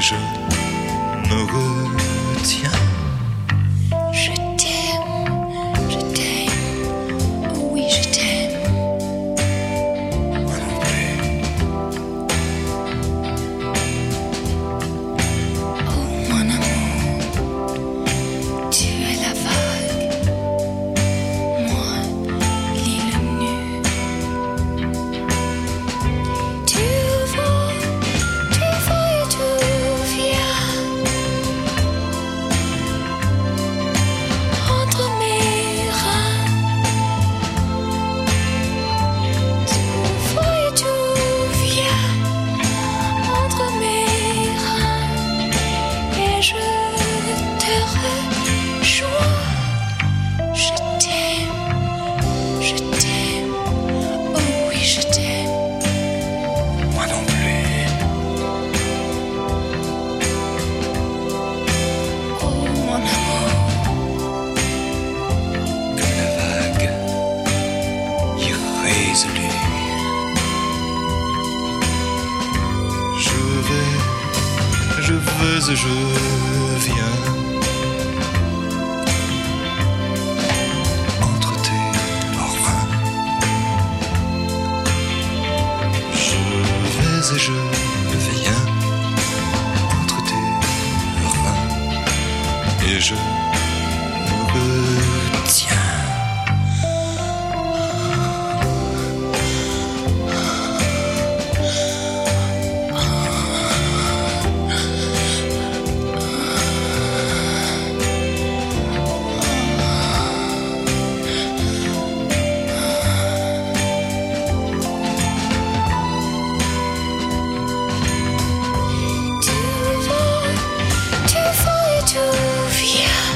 je me retiens. Je t'aime, oh oui je t'aime. Moi non plus. Oh mon amour, tu es la vague, moi l'île nue. Tu vas et tu viens entre mes reins. Tu vas et tu viens entre mes reins, et je te rejoins. Je t'aime, oh oui je t'aime. Moi non plus. Oh mon amour, Comme la vague irrésolue. Je veux et je viens entre tes reins. Je vais et je viens entre tes reins, et je me retiens. tu vas et tu viens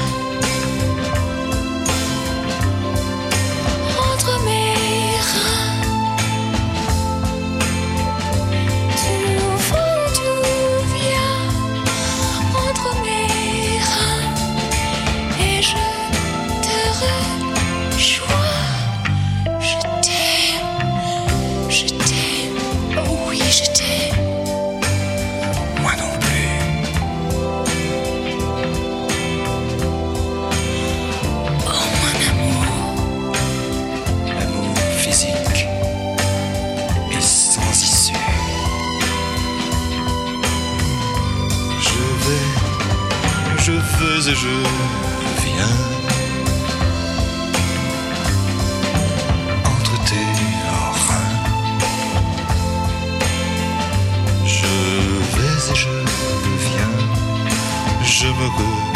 entre mes reins. Tu vas et tu viens entre mes reins, et je te rejoins. Je t'aime, oh oui je t'aime. Moi non plus. Oh mon amour, L'amour physique est sans issue. Je veux et je viens entre tes reins. Je vais et je viens, je me